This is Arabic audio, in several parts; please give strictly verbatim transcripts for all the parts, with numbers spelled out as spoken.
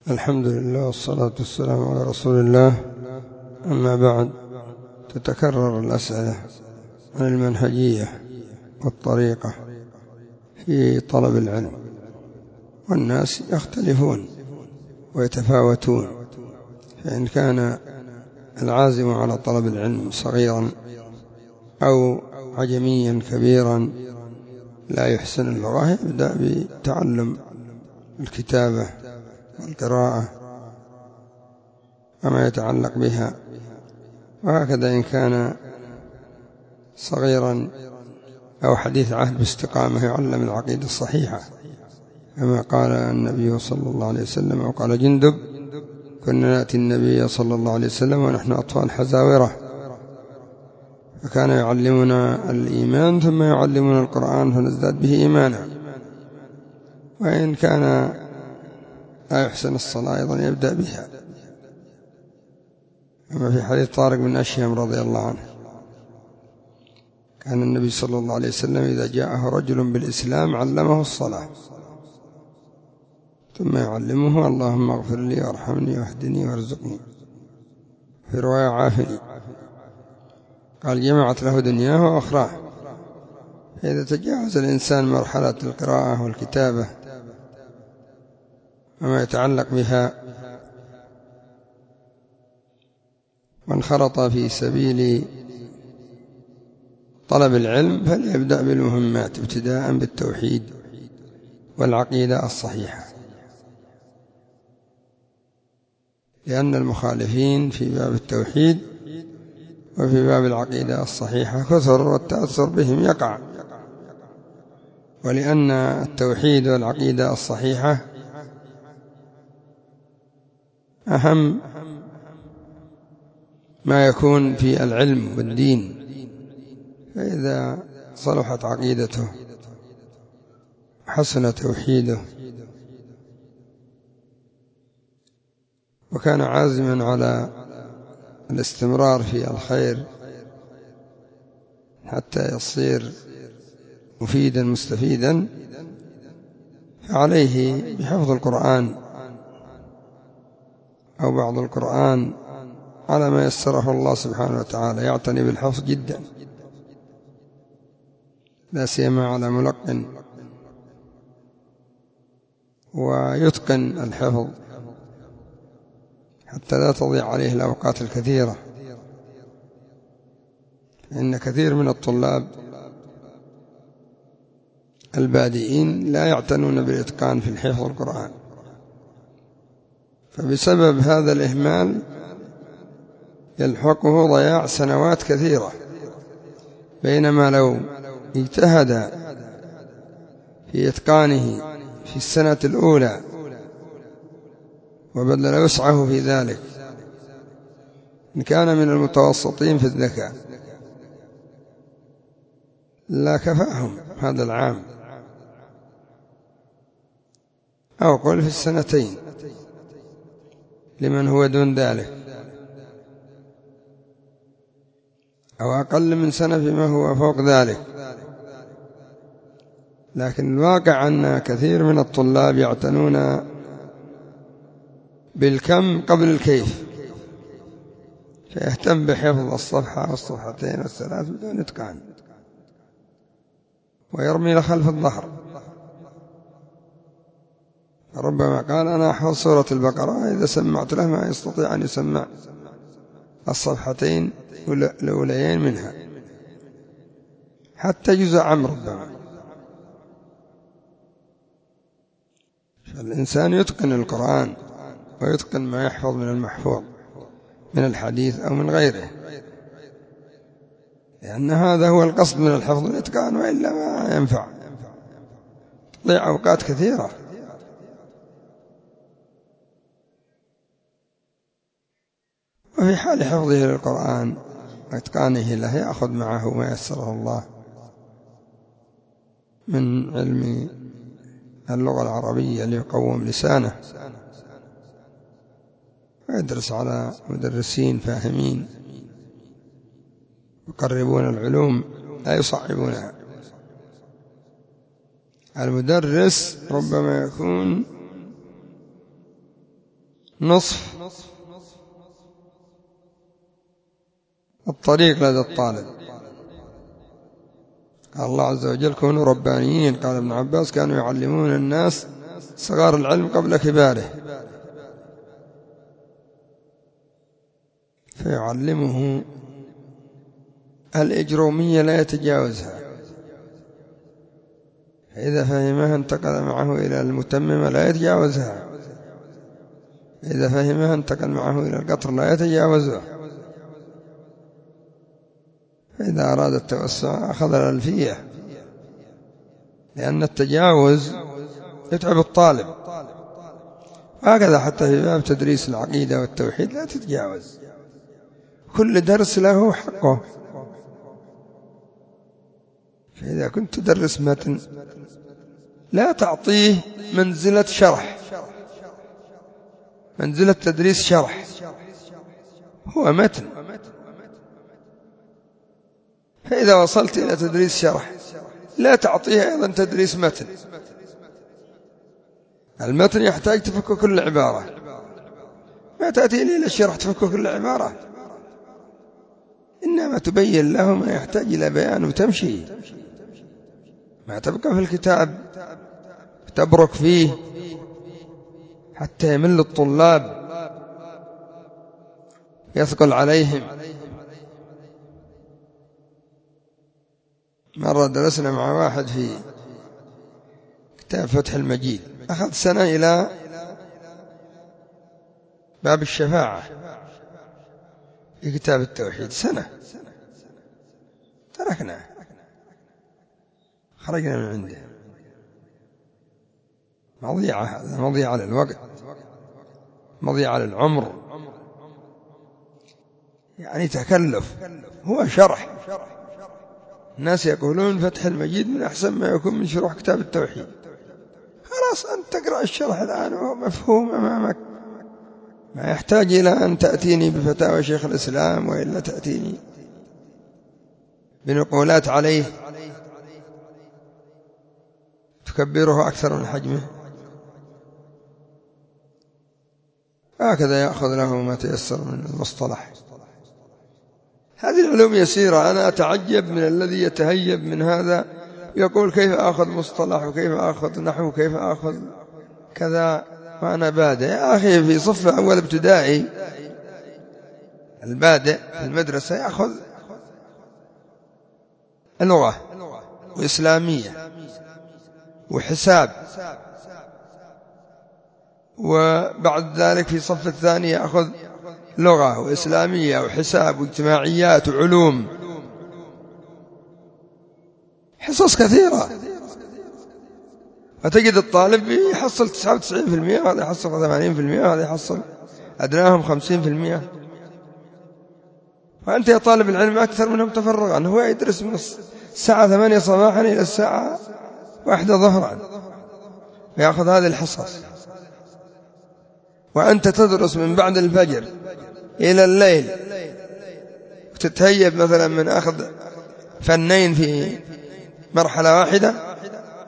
الحمد لله والصلاة والسلام على رسول الله. أما بعد، تتكرر الأسئلة عن المنهجية والطريقة في طلب العلم، والناس يختلفون ويتفاوتون، فإن كان العازم على طلب العلم صغيرا أو عجميا كبيرا لا يحسن اللغة يبدأ بتعلم الكتابة والقراءة وما يتعلق بها، وهكذا إن كان صغيرا أو حديث عهد باستقامة يعلم العقيدة الصحيحة، كما قال النبي صلى الله عليه وسلم، أو قال جندب: كنا نأتي النبي صلى الله عليه وسلم ونحن أطفال حزاورة، فكان يعلمنا الإيمان ثم يعلمنا القرآن فنزداد به إيمانا. وإن كان لا يحسن الصلاة أيضا يبدأ بها، كما في حديث طارق بن أشهم رضي الله عنه، كان النبي صلى الله عليه وسلم إذا جاءه رجل بالإسلام علمه الصلاة ثم يعلمه: اللهم اغفر لي وارحمني واهدني وارزقني، في رواية عافني. قال: جمعت له دنياه وأخراه. فإذا تجاوز الإنسان مرحلة القراءة والكتابة وما يتعلق بها وانخرط في سبيل طلب العلم فليبدأ بالمهمات، ابتداء بالتوحيد والعقيدة الصحيحة، لأن المخالفين في باب التوحيد وفي باب العقيدة الصحيحة كثر، والتأثر بهم يقع. ولأن التوحيد والعقيدة الصحيحة أهم ما يكون في العلم والدين، فإذا صلحت عقيدته حسن توحيده وكان عازما على الاستمرار في الخير حتى يصير مفيدا مستفيدا، فعليه بحفظ القرآن أو بعض القرآن على ما يسره الله سبحانه وتعالى، يعتني بالحفظ جدا، لا سيما على ملقن، ويتقن الحفظ حتى لا تضيع عليه الأوقات الكثيرة. إن كثير من الطلاب البادئين لا يعتنون بالإتقان في الحفظ القرآن، فبسبب هذا الإهمال يلحقه ضياع سنوات كثيرة، بينما لو اجتهد في إتقانه في السنة الأولى وبذل وسعه في ذلك، إن كان من المتوسطين في الذكاء لا كفاهم هذا العام، أو قل في السنتين لمن هو دون ذلك، أو أقل من سنة فيما هو فوق ذلك. لكن الواقع أن كثير من الطلاب يعتنون بالكم قبل الكيف، فيهتم بحفظ الصفحة والصفحتين والثلاث بدون إتقان، ويرمي لخلف الظهر. ربما قال: أنا أحفظ سورة البقرة، إذا سمعت له ما يستطيع أن يسمع الصفحتين الأوليين منها، حتى جزء عام ربما. فالإنسان يتقن القرآن ويتقن ما يحفظ من المحفوظ من الحديث أو من غيره، لأن هذا هو القصد من الحفظ الإتقان، وإلا ما ينفع، تضيع أوقات كثيرة. وفي حال حفظه للقرآن وإتقانه له يأخذ معه ما يسره الله من علم اللغة العربية ليقوم لسانه، ويدرس على مدرسين فاهمين يقربون العلوم لا يصعبونها. المدرس ربما يكون نصف الطريق لدى الطالب. قال الله عز وجل كونوا ربانيين. قال ابن عباس كانوا يعلمون الناس صغار العلم قبل كباره، فيعلمه الإجرومية لا يتجاوزها، إذا فهمها انتقل معه إلى المتممة لا يتجاوزها، إذا فهمها انتقل معه إلى القطر لا يتجاوزها، فإذا أراد التوسع أخذ الألفية، لأن التجاوز يتعب الطالب. هكذا حتى في باب تدريس العقيدة والتوحيد لا تتجاوز، كل درس له حقه. فإذا كنت تدرس متن لا تعطيه منزلة شرح، منزلة تدريس شرح، هو متن. فإذا وصلت إلى تدريس شرح لا تعطيه أيضا تدريس متن. المتن يحتاج تفك كل عبارة، ما تأتي لي إلى الشرح تفك كل عبارة، إنما تبين له ما يحتاج إلى بيان وتمشي، ما تبقى في الكتاب تبرك فيه حتى يمل الطلاب يثقل عليهم. مرة درسنا مع واحد في كتاب فتح المجيد، أخذ سنة إلى باب الشفاعة في كتاب التوحيد، سنة تركنا خرجنا من عنده. مضيعة، هذا مضيعة للوقت، مضيعة للعمر، يعني تكلف. هو شرح، الناس يقولون فتح المجيد من أحسن ما يكون من شروح كتاب التوحيد. خلاص أنت تقرأ الشرح الآن وهو مفهوم أمامك، ما يحتاج إلى أن تأتيني بفتاوى شيخ الإسلام وإلا تأتيني بنقولات عليه تكبره أكثر من حجمه. هكذا يأخذ له ما تيسر من المصطلح. هذه العلوم يسيرة. أنا أتعجب من الذي يتهيب من هذا يقول كيف أخذ مصطلح وكيف أخذ نحو وكيف أخذ كذا وأنا بادئ. يا أخي في صف أول ابتدائي البادئ في المدرسة يأخذ اللغة وإسلامية وحساب، وبعد ذلك في صف الثاني يأخذ لغة وإسلامية وحساب واجتماعيات وعلوم، حصص كثيرة. فتجد الطالب يحصل تسعة وتسعين بالمئة وهذا يحصل ثمانين بالمئة وهذا يحصل أدناهم خمسين بالمئة. وأنت يا طالب العلم أكثر منهم تفرغا، هو يدرس من الساعة ثمانية صباحا إلى الساعة واحدة ظهرا ويأخذ هذه الحصص، وأنت تدرس من بعد الفجر إلى الليل وتتهيب مثلا من أخذ فنين في مرحلة واحدة.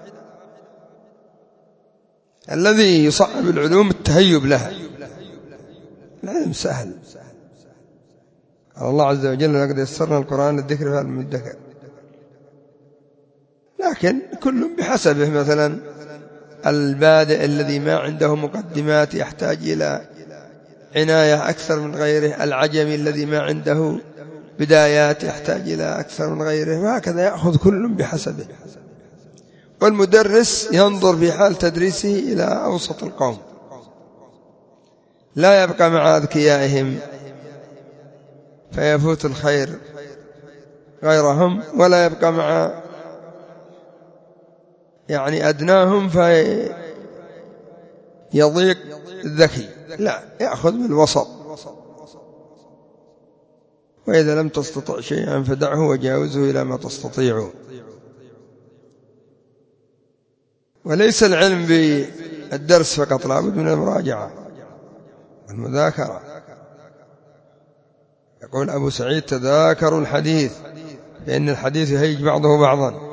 الذي يصعب العلوم التهيب لها، العلم سهل. قال الله عز وجل لقد يسرنا القرآن للذكر فهل من مدكر، لكن كل بحسبه. مثلا البادئ الذي ما عنده مقدمات يحتاج إلى عناية أكثر من غيره، العجمي الذي ما عنده بدايات يحتاج إلى أكثر من غيره، وهكذا يأخذ كل بحسبه. والمدرس ينظر في حال تدريسه إلى أوسط القوم، لا يبقى مع أذكيائهم فيفوت الخير غيرهم، ولا يبقى مع يعني أدناهم فيضيق الذكي، لا، يأخذ بالوسط. وإذا لم تستطع شيئا فدعه وجاوزه إلى ما تستطيع. وليس العلم بالدرس فقط، لابد من المراجعة والمذاكرة. يقول أبو سعيد تذاكروا الحديث فإن الحديث يهيج بعضه بعضا،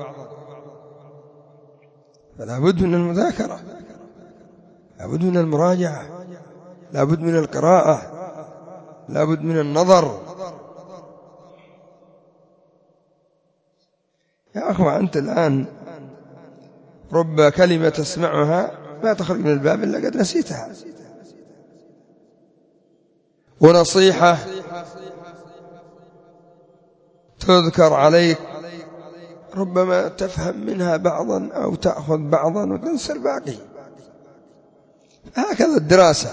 فلا بد من المذاكرة، لا بد من المراجعة، لابد من القراءة، لابد من النظر. يا أخوة أنت الآن رب كلمة تسمعها ما تخرج من الباب إلا قد نسيتها، ونصيحة تذكر عليك ربما تفهم منها بعضا أو تأخذ بعضا وتنسى الباقي. هكذا الدراسة،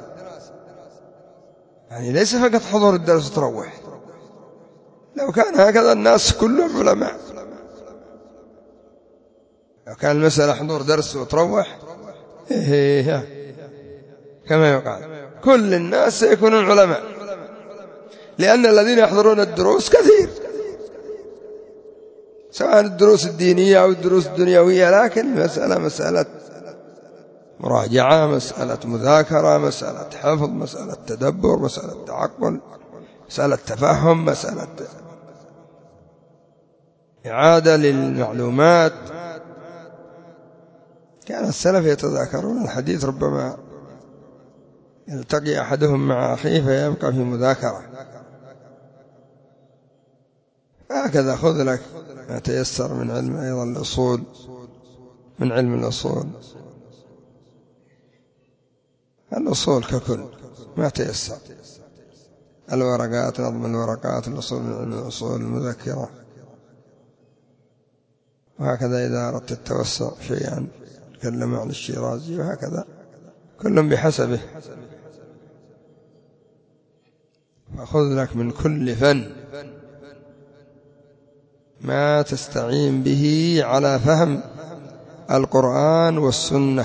يعني ليس فقط حضور الدرس وتروح. لو كان هكذا الناس كلهم علماء، لو كان المسألة حضور درس وتروح إيه كما يقال كل الناس سيكونون علماء، لأن الذين يحضرون الدروس كثير، سواء الدروس الدينية أو الدروس الدنيوية، لكن المسألة مسألة مراجعة، مسألة مذاكرة، مسألة حفظ، مسألة تدبر، مسألة تعقل، مسألة تفهم، مسألة إعادة للمعلومات. كان السلف يتذاكرون الحديث، ربما يلتقي أحدهم مع أخيه فيبقى في مذاكرة. هكذا خذ لك ما تيسر من علم أيضا الأصول، من علم الأصول، الأصول ككل ما تيسر، الورقات، نظم الورقات، الأصول من علم الأصول، المذكرة. وهكذا إذا أردت التوسع شيئا تكلم عن الشيرازي، وهكذا كل بحسبه. فخذ لك من كل فن ما تستعين به على فهم القرآن والسنة،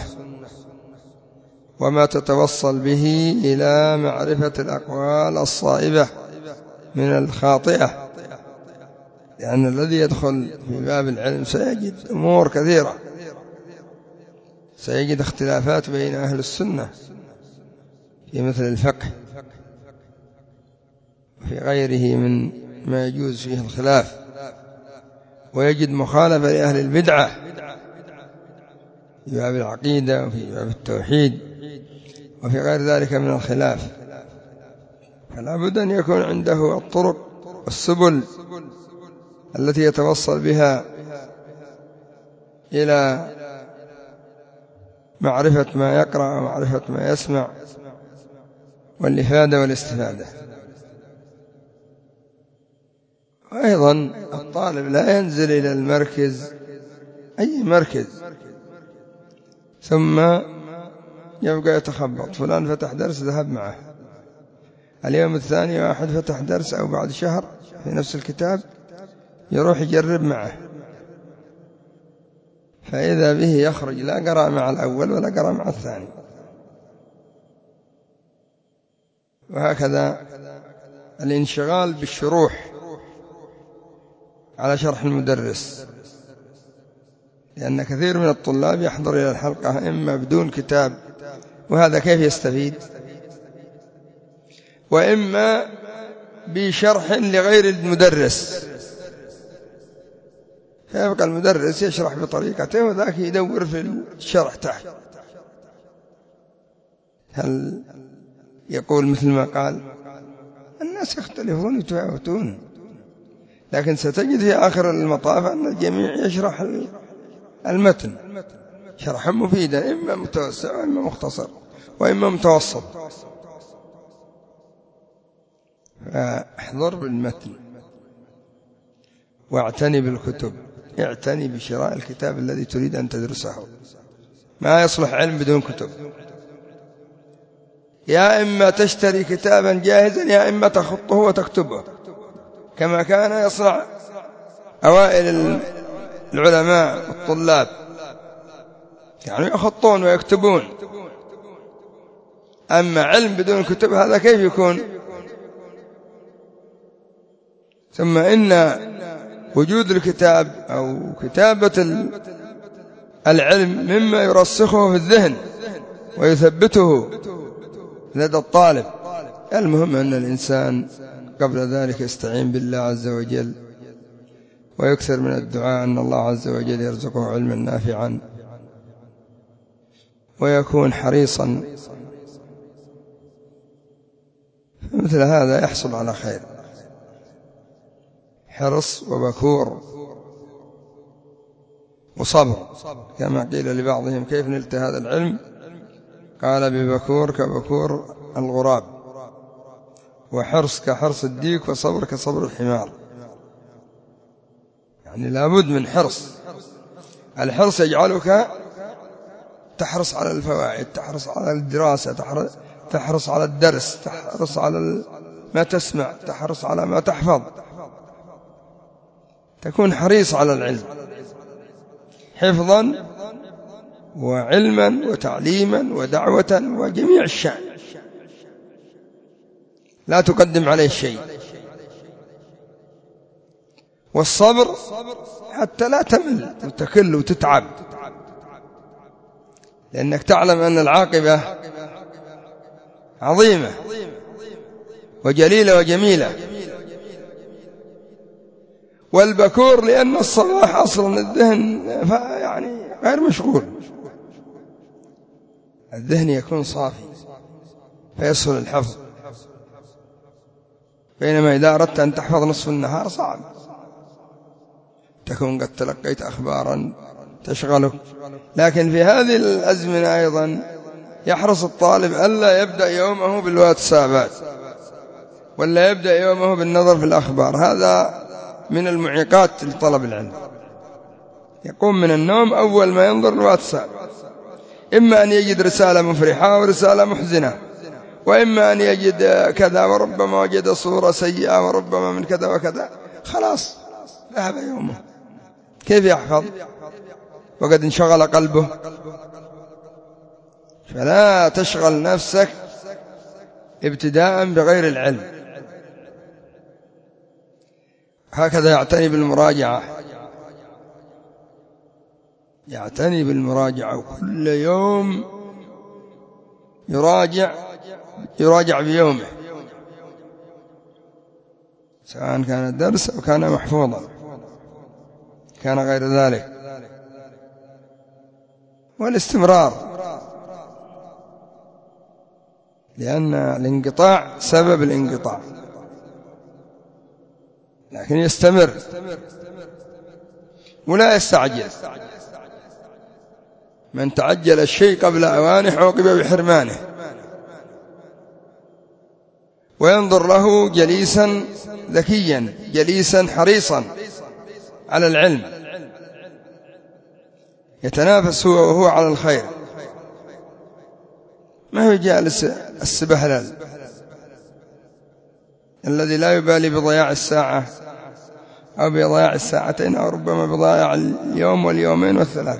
وما تتوصل به إلى معرفة الأقوال الصائبة من الخاطئة، لأن الذي يدخل في باب العلم سيجد أمور كثيرة، سيجد اختلافات بين أهل السنة في مثل الفقه وفي غيره من ما يجوز فيه الخلاف، ويجد مخالفة لأهل البدعة في باب العقيدة وفي باب التوحيد وفي غير ذلك من الخلاف. فلا بد أن يكون عنده الطرق والسبل التي يتوصل بها إلى معرفة ما يقرأ ومعرفة ما يسمع والإفادة والاستفادة. وأيضا الطالب لا ينزل إلى المركز، أي مركز، ثم يبقى يتخبط، فلان فتح درس ذهب معه، اليوم الثاني واحد فتح درس أو بعد شهر في نفس الكتاب يروح يجرب معه، فإذا به يخرج لا قرأ مع الأول ولا قرأ مع الثاني. وهكذا الانشغال بالشروح على شرح المدرس، لأن كثير من الطلاب يحضر إلى الحلقة إما بدون كتاب، وهذا كيف يستفيد، وإما بشرح لغير المدرس، فيبقى المدرس يشرح بطريقته وذاك يدور في الشرح تحت، هل يقول مثل ما قال. الناس يختلفون ويتفاوتون، لكن ستجد في آخر المطاف أن الجميع يشرح المتن شرحا مفيدا، إما متوسع وإما مختصر وإما متوسط. فاحضر بالمتن واعتني بالكتب، اعتني بشراء الكتاب الذي تريد أن تدرسه. ما يصلح علم بدون كتب، يا إما تشتري كتابا جاهزا يا إما تخطه وتكتبه، كما كان يصنع أوائل العلماء والطلاب، يعني يخطون ويكتبون. أما علم بدون كتب هذا كيف يكون؟ ثم إن وجود الكتاب أو كتابة العلم مما يرسخه في الذهن ويثبته لدى الطالب. المهم أن الإنسان قبل ذلك يستعين بالله عز وجل ويكثر من الدعاء أن الله عز وجل يرزقه علما نافعا، ويكون حريصا مثل هذا يحصل على خير. حرص وبكور وصبر، كما قيل لبعضهم كيف نلت هذا العلم؟ قال ببكور كبكور الغراب، وحرص كحرص الديك، وصبر كصبر الحمار. يعني لابد من حرص. الحرص يجعلك تحرص على الفوائد، تحرص على الدراسة، تحرص على الدرس، تحرص على ما تسمع، تحرص على ما تحفظ، تكون حريص على العلم حفظا وعلما وتعليما ودعوة وجميع الشأن، لا تقدم عليه شيء. والصبر حتى لا تمل وتكل وتتعب، لأنك تعلم أن العاقبة عظيمة وجليلة وجميلة. والبكور لأن الصباح أصلا الذهن يعني غير مشغول، الذهن يكون صافي فيسهل الحفظ، بينما إذا أردت أن تحفظ نصف النهار صعب، تكون قد تلقيت أخبارا تشغلك. لكن في هذه الأزمنة أيضا يحرص الطالب ألا يبدأ يومه بالواتسابات، ولا يبدأ يومه بالنظر في الأخبار، هذا من المعيقات لطلب العلم. يقوم من النوم أول ما ينظر الواتساب، إما أن يجد رسالة مفرحة ورسالة محزنة، وإما أن يجد كذا، وربما وجد صورة سيئة، وربما من كذا وكذا، خلاص ذهب يومه. كيف يحفظ وقد انشغل قلبه؟ فلا تشغل نفسك ابتداء بغير العلم. هكذا يعتني بالمراجعة، يعتني بالمراجعة، وكل يوم يراجع يراجع بيومه، سواء كان الدرس أو كان محفوظا كان غير ذلك. والاستمرار، لأن الانقطاع سبب الانقطاع، لكن يستمر ولا يستعجل. من تعجل الشيء قبل أوانه عوقب بحرمانه. وينظر له جليسا ذكيا، جليسا حريصا على العلم، يتنافس هو وهو على الخير، ما هو جالس السبهلل الذي لا يبالي بضياع الساعة أو بضياع الساعتين، أو ربما بضياع اليوم واليومين والثلاث.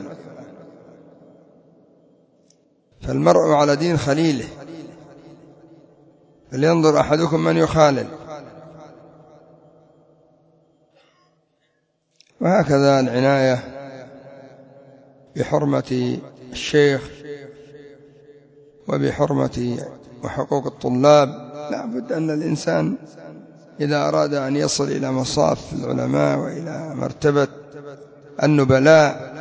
فالمرء على دين خليله، فلينظر أحدكم من يخالل. وهكذا العناية بحرمة الشيخ وبحرمة وحقوق الطلاب. لا بد أن الإنسان إذا أراد أن يصل إلى مصاف العلماء وإلى مرتبة النبلاء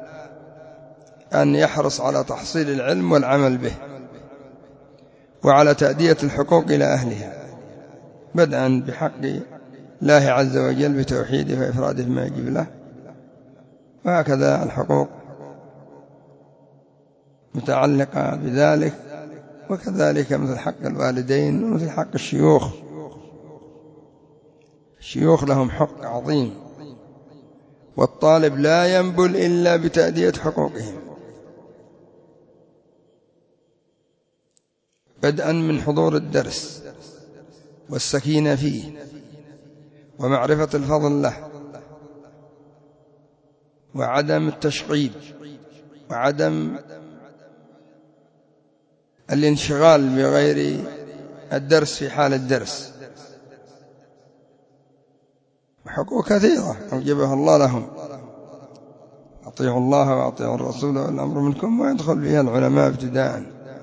أن يحرص على تحصيل العلم والعمل به، وعلى تأدية الحقوق إلى أهلها، بدءا بحق الله عز وجل بتوحيده وإفراده بما يجب له، وهكذا الحقوق متعلقة بذلك، وكذلك مثل حق الوالدين ومثل حق الشيوخ. الشيوخ لهم حق عظيم، والطالب لا ينبل إلا بتأدية حقوقهم، بدءا من حضور الدرس والسكينة فيه ومعرفة الفضل له، وعدم التشغيب، وعدم الانشغال بغير الدرس في حال الدرس. وحقوق كثيرة أوجبها الله لهم، أطيعوا الله وأطيعوا الرسول والأمر منكم، ويدخل فيها العلماء ابتداء.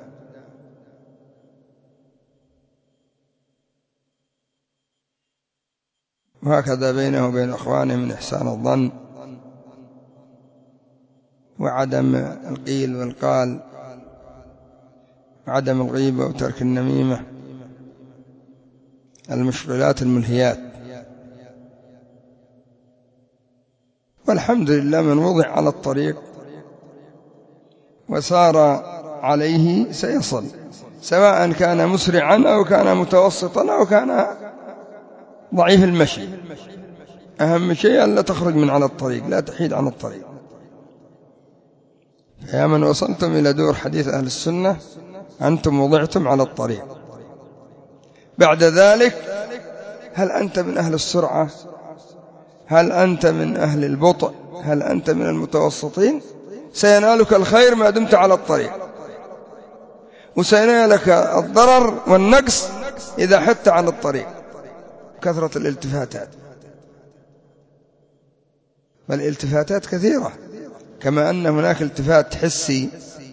وهكذا بينه وبين أخوانه من إحسان الظن، وعدم القيل والقال، وعدم الغيبة وترك النميمة، المشغلات الملهيات. والحمد لله من وضع على الطريق وسار عليه سيصل، سواء كان مسرعا أو كان متوسطا أو كان ضعيف المشي. أهم شيء أن لا تخرج من على الطريق، لا تحيد عن الطريق. فيا من وصلتم إلى دور حديث أهل السنة أنتم وضعتم على الطريق. بعد ذلك هل أنت من أهل السرعة؟ هل أنت من أهل البطء؟ هل أنت من المتوسطين؟ سينالك الخير ما دمت على الطريق، وسينالك الضرر والنقص إذا حدت عن الطريق. كثرة الالتفاتات، والالتفاتات كثيرة، كما أن هناك التفات حسي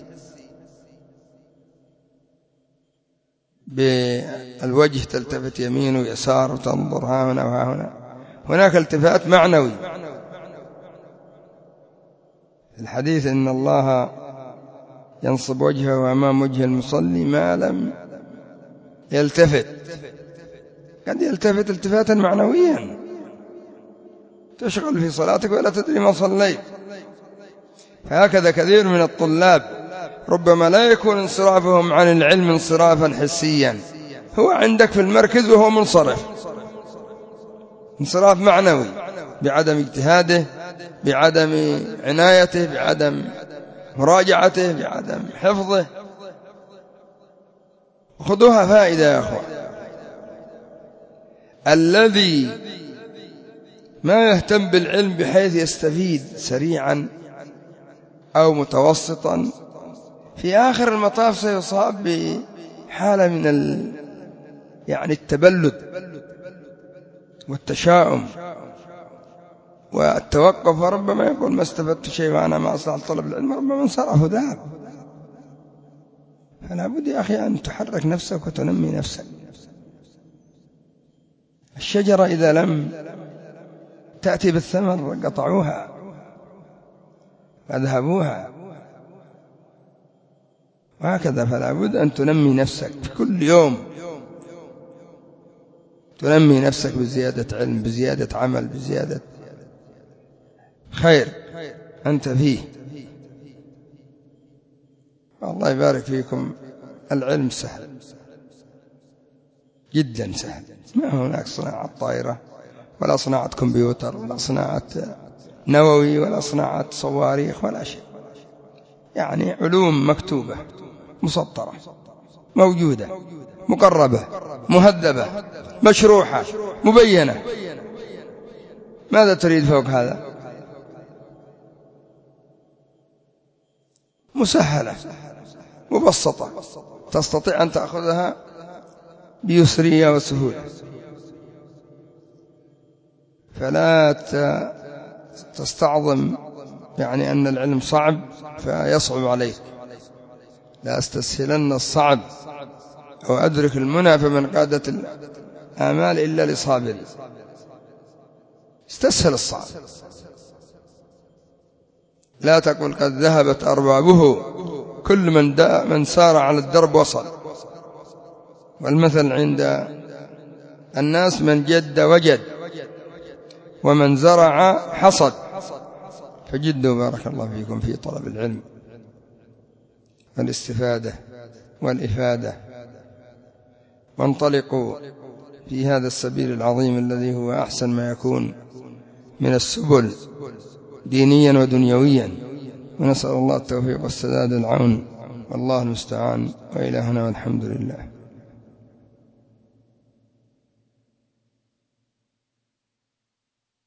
بالوجه، تلتفت يمين ويسار وتنظر ها هنا وها هنا. هناك التفات معنوي. الحديث إن الله ينصب وجهه أمام وجه المصلي ما لم يلتفت. قد يلتفت التفاتا معنويا، تشغل في صلاتك ولا تدري ما صليت. هكذا كثير من الطلاب ربما لا يكون انصرافهم عن العلم انصرافا حسيا، هو عندك في المركز وهو منصرف، انصراف معنوي بعدم اجتهاده، بعدم عنايته، بعدم مراجعته، بعدم حفظه. خذوها فائدة يا أخوة. الذي ما يهتم بالعلم بحيث يستفيد سريعا أو متوسطا، في آخر المطاف سيصاب بحالة من ال... يعني التبلد والتشاؤم والتوقف، وربما يقول ما استفدت شيء وأنا ما أصلح طلب العلم، ربما انصرف ذهب. فلا بد يا أخي أن تحرك نفسك وتنمي نفسك. الشجرة إذا لم تأتي بالثمر قطعوها وأذهبوها، وهكذا. فلا بد أن تنمي نفسك في كل يوم، تنمي نفسك بزيادة علم، بزيادة عمل، بزيادة خير أنت فيه. الله يبارك فيكم. العلم سهل جدا، سهل. ما هناك صناعة طائرة ولا صناعة كمبيوتر ولا صناعة نووي ولا صناعة صواريخ ولا شيء. يعني علوم مكتوبة مسطرة موجودة مقربة مهذبة مشروحة مبينة. ماذا تريد فوق هذا؟ مسهلة مبسطة، تستطيع أن تأخذها بيسرية وسهولة. فلا تستعظم يعني أن العلم صعب فيصعب عليك. لا أستسهلن الصعب أو أدرك المنى فمن قادت الآمال إلا لصابر. استسهل الصعب، لا تقل قد ذهبت أربابه، كل من, من سار على الدرب وصل. والمثل عند الناس من جد وجد ومن زرع حصد. فجدوا بارك الله فيكم في طلب العلم والاستفادة والإفادة، وانطلقوا في هذا السبيل العظيم الذي هو أحسن ما يكون من السبل دينيا ودنيويا. ونسأل الله التوفيق والسداد العون، والله المستعان، وإلهنا والحمد لله.